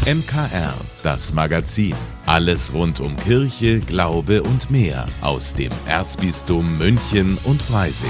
MKR, das Magazin. Alles rund um Kirche, Glaube und mehr aus dem Erzbistum München und Freising.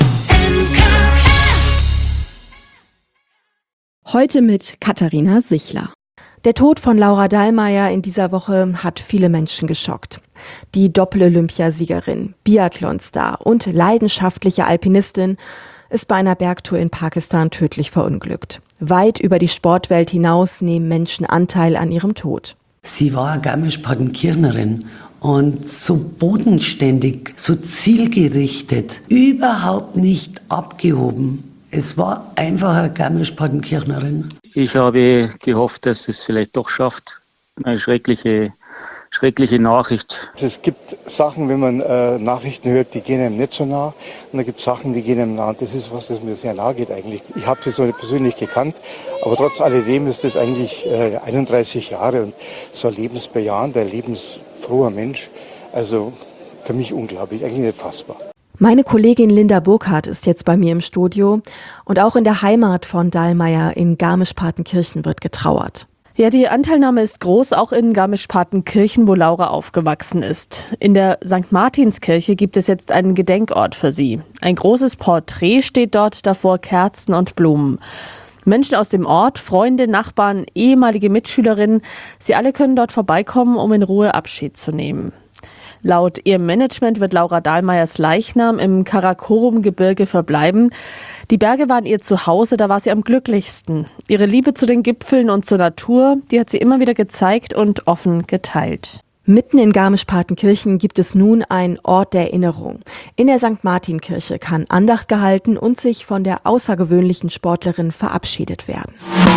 Heute mit Katharina Sichler. Der Tod von Laura Dahlmeier in dieser Woche hat viele Menschen geschockt. Die Doppel-Olympiasiegerin, Biathlonstar und leidenschaftliche Alpinistin ist bei einer Bergtour in Pakistan tödlich verunglückt. Weit über die Sportwelt hinaus nehmen Menschen Anteil an ihrem Tod. Sie war Garmisch-Partenkirchnerin und so bodenständig, so zielgerichtet, überhaupt nicht abgehoben. Es war einfach eine Garmisch-Partenkirchnerin. Ich habe gehofft, dass es vielleicht doch schafft. Eine schreckliche Nachricht. Es gibt Sachen, wenn man Nachrichten hört, die gehen einem nicht so nah. Und da gibt es Sachen, die gehen einem nah. Und das ist was, das mir sehr nahe geht eigentlich. Ich habe sie so nicht persönlich gekannt, aber trotz alledem ist das eigentlich 31 Jahre und so ein lebensbejahender, lebensfroher Mensch. Also für mich unglaublich, eigentlich nicht fassbar. Meine Kollegin Linda Burkhardt ist jetzt bei mir im Studio und auch in der Heimat von Dahlmeier in Garmisch-Partenkirchen wird getrauert. Ja, die Anteilnahme ist groß, auch in Garmisch-Partenkirchen, wo Laura aufgewachsen ist. In der St. Martinskirche gibt es jetzt einen Gedenkort für sie. Ein großes Porträt steht dort, davor Kerzen und Blumen. Menschen aus dem Ort, Freunde, Nachbarn, ehemalige Mitschülerinnen, sie alle können dort vorbeikommen, um in Ruhe Abschied zu nehmen. Laut ihrem Management wird Laura Dahlmeiers Leichnam im Karakorum-Gebirge verbleiben. Die Berge waren ihr Zuhause, da war sie am glücklichsten. Ihre Liebe zu den Gipfeln und zur Natur, die hat sie immer wieder gezeigt und offen geteilt. Mitten in Garmisch-Partenkirchen gibt es nun einen Ort der Erinnerung. In der St. Martin-Kirche kann Andacht gehalten und sich von der außergewöhnlichen Sportlerin verabschiedet werden.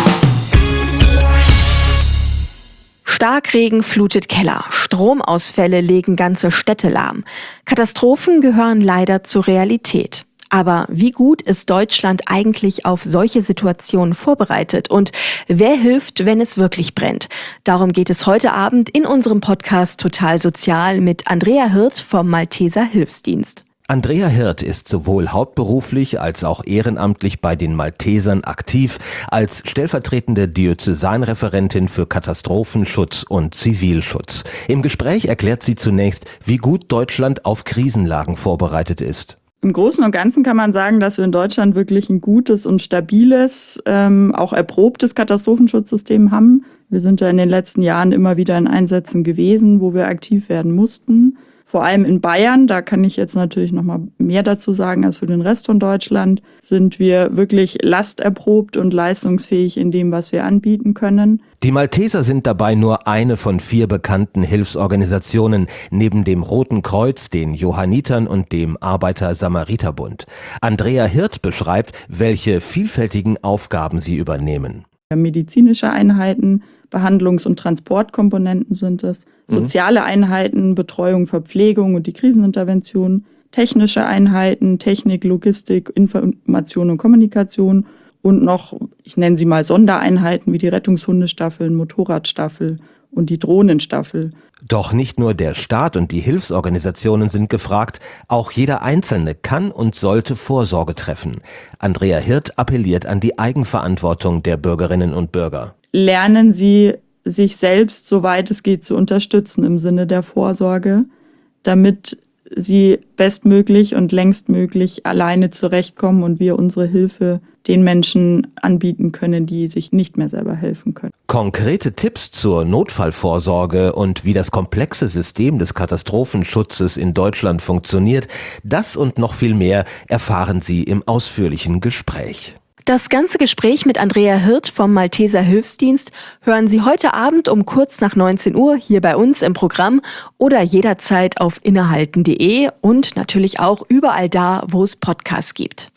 Starkregen flutet Keller, Stromausfälle legen ganze Städte lahm. Katastrophen gehören leider zur Realität. Aber wie gut ist Deutschland eigentlich auf solche Situationen vorbereitet und wer hilft, wenn es wirklich brennt? Darum geht es heute Abend in unserem Podcast Total Sozial mit Andrea Hirt vom Malteser Hilfsdienst. Andrea Hirt ist sowohl hauptberuflich als auch ehrenamtlich bei den Maltesern aktiv als stellvertretende Diözesanreferentin für Katastrophenschutz und Zivilschutz. Im Gespräch erklärt sie zunächst, wie gut Deutschland auf Krisenlagen vorbereitet ist. Im Großen und Ganzen kann man sagen, dass wir in Deutschland wirklich ein gutes und stabiles, auch erprobtes Katastrophenschutzsystem haben. Wir sind ja in den letzten Jahren immer wieder in Einsätzen gewesen, wo wir aktiv werden mussten. Vor allem in Bayern, da kann ich jetzt natürlich noch mal mehr dazu sagen als für den Rest von Deutschland, sind wir wirklich lasterprobt und leistungsfähig in dem, was wir anbieten können. Die Malteser sind dabei nur eine von 4 bekannten Hilfsorganisationen, neben dem Roten Kreuz, den Johannitern und dem Arbeiter-Samariter-Bund. Andrea Hirt beschreibt, welche vielfältigen Aufgaben sie übernehmen. Medizinische Einheiten, Behandlungs- und Transportkomponenten sind es, soziale Einheiten, Betreuung, Verpflegung und die Krisenintervention, technische Einheiten, Technik, Logistik, Information und Kommunikation und noch, ich nenne sie mal Sondereinheiten wie die Rettungshundestaffeln, Motorradstaffel und die Drohnenstaffel. Doch nicht nur der Staat und die Hilfsorganisationen sind gefragt, auch jeder Einzelne kann und sollte Vorsorge treffen. Andrea Hirt appelliert an die Eigenverantwortung der Bürgerinnen und Bürger. Lernen Sie, sich selbst, soweit es geht, zu unterstützen im Sinne der Vorsorge, damit Sie bestmöglich und längstmöglich alleine zurechtkommen und wir unsere Hilfe den Menschen anbieten können, die sich nicht mehr selber helfen können. Konkrete Tipps zur Notfallvorsorge und wie das komplexe System des Katastrophenschutzes in Deutschland funktioniert, das und noch viel mehr erfahren Sie im ausführlichen Gespräch. Das ganze Gespräch mit Andrea Hirt vom Malteser Hilfsdienst hören Sie heute Abend um kurz nach 19 Uhr hier bei uns im Programm oder jederzeit auf innehalten.de und natürlich auch überall da, wo es Podcasts gibt.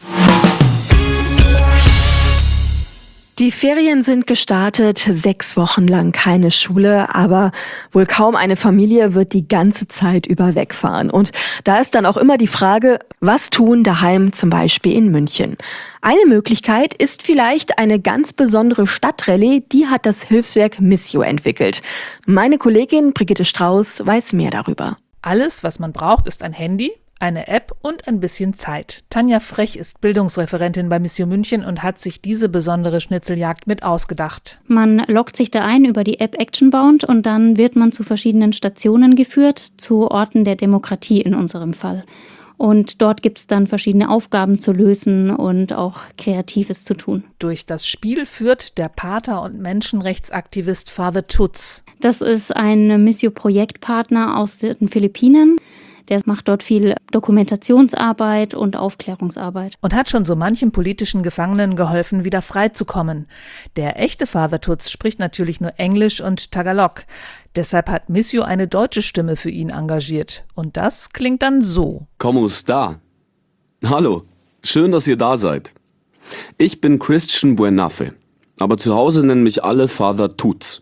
Die Ferien sind gestartet, 6 Wochen lang keine Schule, aber wohl kaum eine Familie wird die ganze Zeit über wegfahren. Und da ist dann auch immer die Frage, was tun daheim zum Beispiel in München? Eine Möglichkeit ist vielleicht eine ganz besondere Stadtrallye, die hat das Hilfswerk Missio entwickelt. Meine Kollegin Brigitte Strauß weiß mehr darüber. Alles, was man braucht, ist ein Handy, Eine App und ein bisschen Zeit. Tanja Frech ist Bildungsreferentin bei Missio München und hat sich diese besondere Schnitzeljagd mit ausgedacht. Man loggt sich da ein über die App Actionbound und dann wird man zu verschiedenen Stationen geführt, zu Orten der Demokratie in unserem Fall. Und dort gibt es dann verschiedene Aufgaben zu lösen und auch Kreatives zu tun. Durch das Spiel führt der Pater und Menschenrechtsaktivist Father Tutz. Das ist ein Missio-Projektpartner aus den Philippinen. Der macht dort viel Dokumentationsarbeit und Aufklärungsarbeit. Und hat schon so manchem politischen Gefangenen geholfen, wieder freizukommen. Der echte Father Tutz spricht natürlich nur Englisch und Tagalog. Deshalb hat Missio eine deutsche Stimme für ihn engagiert. Und das klingt dann so. ¿Cómo está? Hallo, schön, dass ihr da seid. Ich bin Christian Buenafe, aber zu Hause nennen mich alle Father Tutz.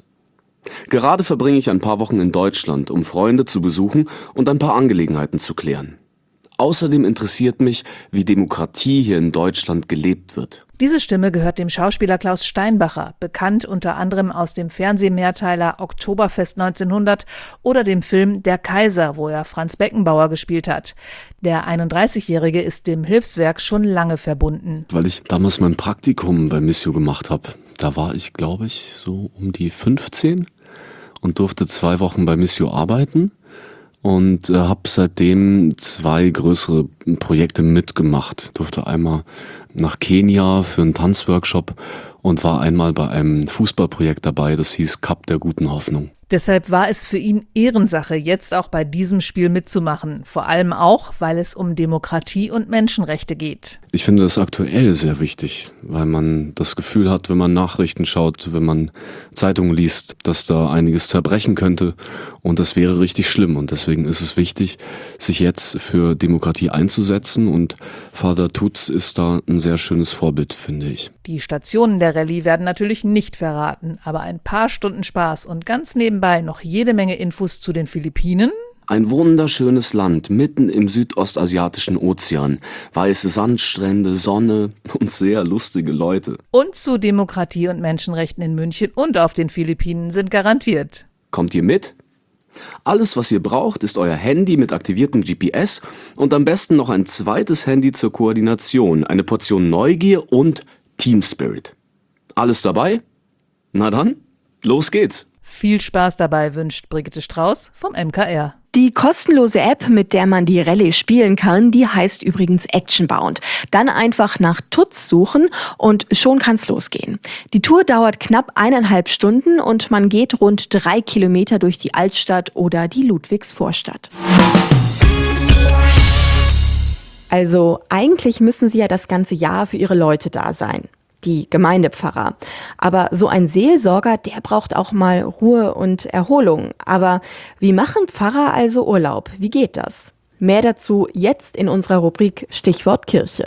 Gerade verbringe ich ein paar Wochen in Deutschland, um Freunde zu besuchen und ein paar Angelegenheiten zu klären. Außerdem interessiert mich, wie Demokratie hier in Deutschland gelebt wird. Diese Stimme gehört dem Schauspieler Klaus Steinbacher, bekannt unter anderem aus dem Fernsehmehrteiler Oktoberfest 1900 oder dem Film Der Kaiser, wo er Franz Beckenbauer gespielt hat. Der 31-Jährige ist dem Hilfswerk schon lange verbunden. Weil ich damals mein Praktikum bei Missio gemacht habe, da war ich, glaube ich, so um die 15 und durfte 2 Wochen bei Missio arbeiten. Und habe seitdem 2 größere Projekte mitgemacht. Durfte einmal nach Kenia für einen Tanzworkshop und war einmal bei einem Fußballprojekt dabei, das hieß Cup der guten Hoffnung. Deshalb war es für ihn Ehrensache, jetzt auch bei diesem Spiel mitzumachen. Vor allem auch, weil es um Demokratie und Menschenrechte geht. Ich finde das aktuell sehr wichtig, weil man das Gefühl hat, wenn man Nachrichten schaut, wenn man Zeitungen liest, dass da einiges zerbrechen könnte und das wäre richtig schlimm. Und deswegen ist es wichtig, sich jetzt für Demokratie einzusetzen und Father Tutz ist da ein sehr schönes Vorbild, finde ich. Die Stationen der Rallye werden natürlich nicht verraten, aber ein paar Stunden Spaß und ganz nebenbei noch jede Menge Infos zu den Philippinen. Ein wunderschönes Land mitten im südostasiatischen Ozean. Weiße Sandstrände, Sonne und sehr lustige Leute. Und zu Demokratie und Menschenrechten in München und auf den Philippinen sind garantiert. Kommt ihr mit? Alles, was ihr braucht, ist euer Handy mit aktiviertem GPS und am besten noch ein zweites Handy zur Koordination, eine Portion Neugier und Team Spirit. Alles dabei? Na dann, los geht's! Viel Spaß dabei wünscht Brigitte Strauß vom MKR. Die kostenlose App, mit der man die Rallye spielen kann, die heißt übrigens Actionbound. Dann einfach nach Tutz suchen und schon kann's losgehen. Die Tour dauert knapp 1,5 Stunden und man geht rund 3 Kilometer durch die Altstadt oder die Ludwigsvorstadt. Also eigentlich müssen sie ja das ganze Jahr für ihre Leute da sein. Die Gemeindepfarrer. Aber so ein Seelsorger, der braucht auch mal Ruhe und Erholung. Aber wie machen Pfarrer also Urlaub? Wie geht das? Mehr dazu jetzt in unserer Rubrik Stichwort Kirche.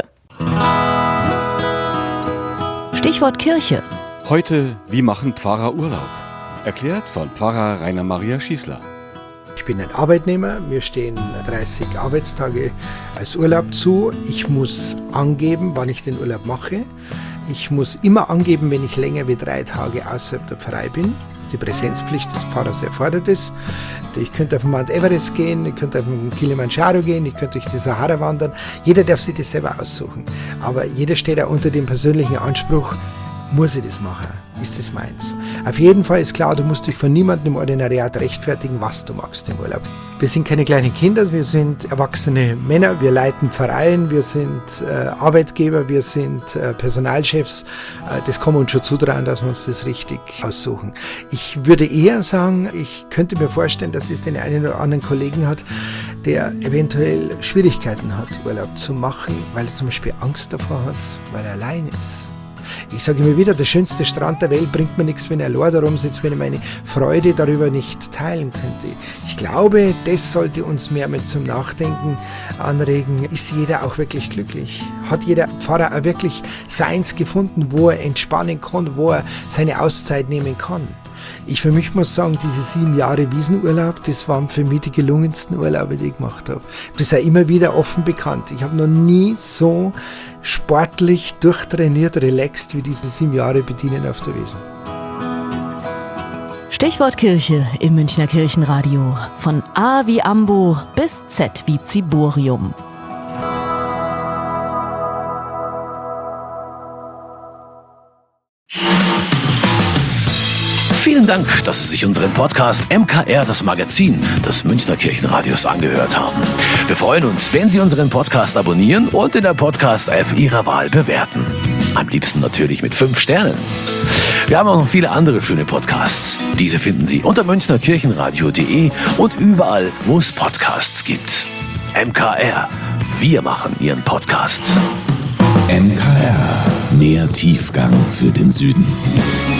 Stichwort Kirche. Heute, wie machen Pfarrer Urlaub? Erklärt von Pfarrer Rainer Maria Schießler. Ich bin ein Arbeitnehmer, mir stehen 30 Arbeitstage als Urlaub zu. Ich muss angeben, wann ich den Urlaub mache. Ich muss immer angeben, wenn ich länger wie 3 Tage außerhalb der Pfarrei bin. Die Präsenzpflicht des Pfarrers erfordert es. Ich könnte auf den Mount Everest gehen, ich könnte auf den Kilimanjaro gehen, ich könnte durch die Sahara wandern. Jeder darf sich das selber aussuchen. Aber jeder steht auch unter dem persönlichen Anspruch, muss ich das machen? Ist das meins? Auf jeden Fall ist klar, du musst dich von niemandem im Ordinariat rechtfertigen, was du magst im Urlaub. Wir sind keine kleinen Kinder, wir sind erwachsene Männer, wir leiten Vereine, wir sind Arbeitgeber, wir sind Personalchefs. Das kann man uns schon zutrauen, dass wir uns das richtig aussuchen. Ich würde eher sagen, ich könnte mir vorstellen, dass es den einen oder anderen Kollegen hat, der eventuell Schwierigkeiten hat, Urlaub zu machen, weil er zum Beispiel Angst davor hat, weil er allein ist. Ich sage immer wieder, der schönste Strand der Welt bringt mir nichts, wenn er allein da rumsitzt, wenn ich meine Freude darüber nicht teilen könnte. Ich glaube, das sollte uns mehr mit zum Nachdenken anregen. Ist jeder auch wirklich glücklich? Hat jeder Pfarrer auch wirklich seins gefunden, wo er entspannen kann, wo er seine Auszeit nehmen kann? Ich für mich muss sagen, diese 7 Jahre Wiesenurlaub, das waren für mich die gelungensten Urlaube, die ich gemacht habe. Das ist ja immer wieder offen bekannt. Ich habe noch nie so sportlich, durchtrainiert, relaxed wie diese 7 Jahre Bedienen auf der Wiesn. Stichwort Kirche im Münchner Kirchenradio. Von A wie Ambo bis Z wie Ziborium. Vielen Dank, dass Sie sich unseren Podcast MKR, das Magazin des Münchner Kirchenradios, angehört haben. Wir freuen uns, wenn Sie unseren Podcast abonnieren und in der Podcast-App Ihrer Wahl bewerten. Am liebsten natürlich mit 5 Sternen. Wir haben auch noch viele andere schöne Podcasts. Diese finden Sie unter münchnerkirchenradio.de und überall, wo es Podcasts gibt. MKR, wir machen Ihren Podcast. MKR, mehr Tiefgang für den Süden.